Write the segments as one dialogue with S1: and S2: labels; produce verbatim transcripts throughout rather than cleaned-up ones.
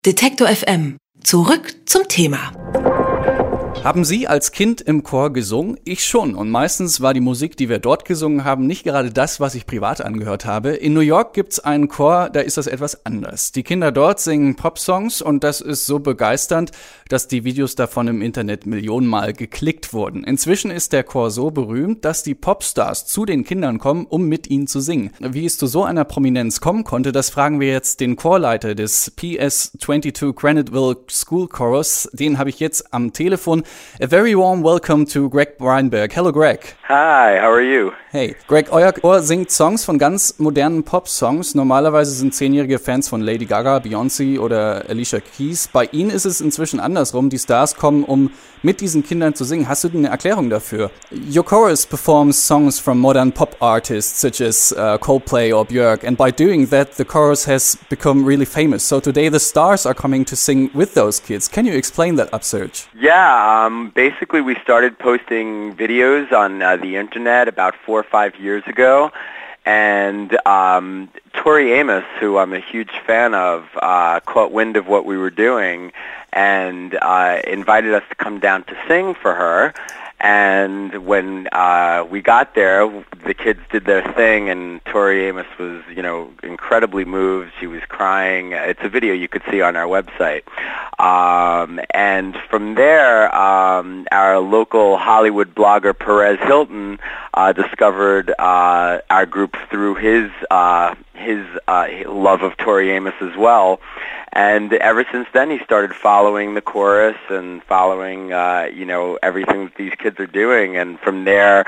S1: Detektor F M. Zurück zum Thema.
S2: Haben Sie als Kind im Chor gesungen? Ich schon. Und meistens war die Musik, die wir dort gesungen haben, nicht gerade das, was ich privat angehört habe. In New York gibt's einen Chor, da ist das etwas anders. Die Kinder dort singen Popsongs und das ist so begeisternd, dass die Videos davon im Internet millionenmal geklickt wurden. Inzwischen ist der Chor so berühmt, dass die Popstars zu den Kindern kommen, um mit ihnen zu singen. Wie es zu so einer Prominenz kommen konnte, das fragen wir jetzt den Chorleiter des P S zweiundzwanzig Graniteville School Chorus. Den habe ich jetzt am Telefon. A very warm welcome to Greg Breinberg. Hello, Greg.
S3: Hi, how are you?
S2: Hey, Greg, euer Chor singt Songs von ganz modernen Pop-Songs. Normalerweise sind zehnjährige Fans von Lady Gaga, Beyoncé oder Alicia Keys. Bei Ihnen ist es inzwischen andersrum. Die Stars kommen, um mit diesen Kindern zu singen. Hast du eine Erklärung dafür? Your chorus performs songs from modern pop artists such as uh, Coldplay or Björk, and by doing that, the chorus has become really famous. So today the stars are coming to sing with those kids. Can you explain that upsurge?
S3: Yeah, um, basically we started posting videos on uh, the internet about four or five years ago, and um, Tori Amos, who I'm a huge fan of, uh, caught wind of what we were doing and uh, invited us to come down to sing for her. And when uh, we got there, the kids did their thing, and Tori Amos was, you know, incredibly moved. She was crying. It's a video you could see on our website. Um, and from there, um, our local Hollywood blogger, Perez Hilton, uh, discovered uh, our group through his uh, his uh, love of Tori Amos as well. And ever since then, he started following the chorus and following, uh, you know, everything that these kids are doing. And from there,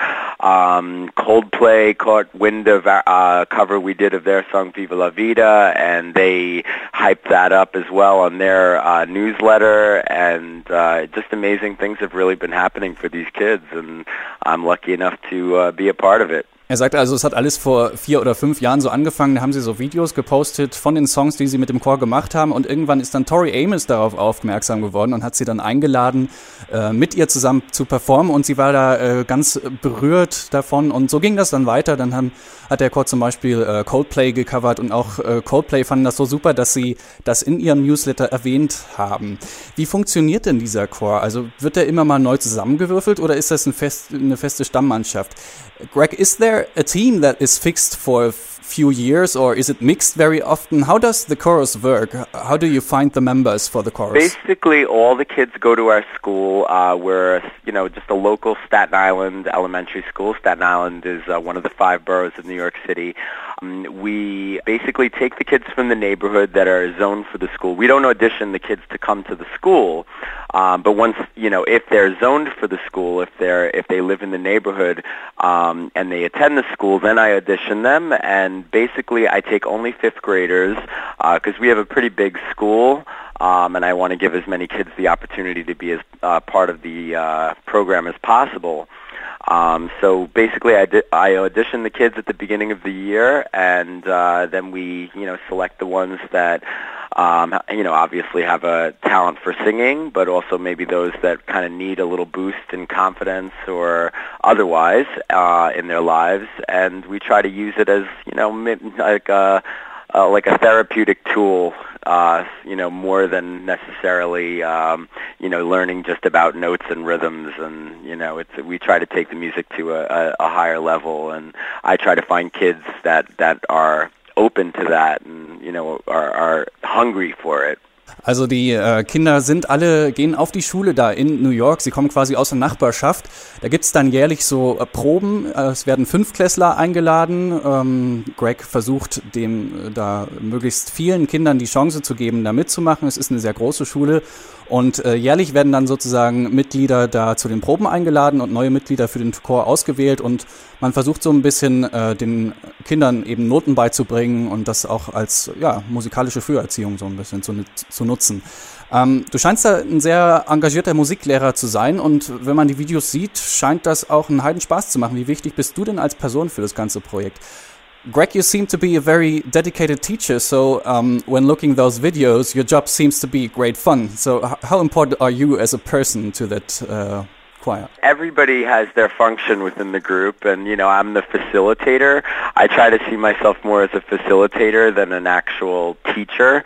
S3: um, Coldplay caught wind of our uh, cover we did of their song Viva La Vida, and they hyped that up as well on their uh, newsletter. And uh, just amazing things have really been happening for these kids, and I'm lucky enough to uh, be a part of it.
S2: Er sagte also, es hat alles vor vier oder fünf Jahren so angefangen, da haben sie so Videos gepostet von den Songs, die sie mit dem Chor gemacht haben, und irgendwann ist dann Tori Amos darauf aufmerksam geworden und hat sie dann eingeladen, äh, mit ihr zusammen zu performen, und sie war da äh, ganz berührt davon, und so ging das dann weiter. Dann haben, hat der Chor zum Beispiel äh, Coldplay gecovert, und auch äh, Coldplay fanden das so super, dass sie das in ihrem Newsletter erwähnt haben. Wie funktioniert denn dieser Chor? Also wird der immer mal neu zusammengewürfelt oder ist das ein fest, eine feste Stammmannschaft? Greg, is there a team that is fixed for a few years, or is it mixed very often? How does the chorus work? How do you find the members for the chorus?
S3: Basically, all the kids go to our school. Uh, we're, you know, just a local Staten Island elementary school. Staten Island is uh, one of the five boroughs of New York City. Um, we basically take the kids from the neighborhood that are zoned for the school. We don't audition the kids to come to the school, um, but once, you know, if they're zoned for the school, if they're if they live in the neighborhood um, and they attend the school, then I audition them. And basically, I take only fifth graders because uh, we have a pretty big school, um, and I want to give as many kids the opportunity to be as uh, part of the uh, program as possible. Um, so basically, I, di- I audition the kids at the beginning of the year, and uh, then we, you know, select the ones that, um, you know, obviously have a talent for singing, but also maybe those that kind of need a little boost in confidence or otherwise uh, in their lives, and we try to use it as, you know, like a uh, like a therapeutic tool. Uh, you know, more than necessarily, um, you know, learning just about notes and rhythms, and you know, it's we try to take the music to a, a, a higher level, and I try to find kids that that are open to that, and you know, are are hungry for it.
S2: Also die äh, Kinder sind alle, gehen auf die Schule da in New York, sie kommen quasi aus der Nachbarschaft. Da gibt's dann jährlich so äh, Proben, äh, es werden Fünftklässler eingeladen. Ähm, Greg versucht dem äh, da möglichst vielen Kindern die Chance zu geben, da mitzumachen. Es ist eine sehr große Schule, und äh, jährlich werden dann sozusagen Mitglieder da zu den Proben eingeladen und neue Mitglieder für den Chor ausgewählt, und man versucht so ein bisschen äh, den Kindern eben Noten beizubringen und das auch als ja, musikalische Früherziehung so ein bisschen zu, zu nutzen. Ähm, du scheinst da ein sehr engagierter Musiklehrer zu sein, und wenn man die Videos sieht, scheint das auch einen Heidenspaß zu machen. Wie wichtig bist du denn als Person für das ganze Projekt? Greg, you seem to be a very dedicated teacher, so um, when looking those videos, your job seems to be great fun. So h- how important are you as a person to that uh, choir?
S3: Everybody has their function within the group, and you know, I'm the facilitator. I try to see myself more as a facilitator than an actual teacher.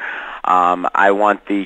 S3: Um, I want the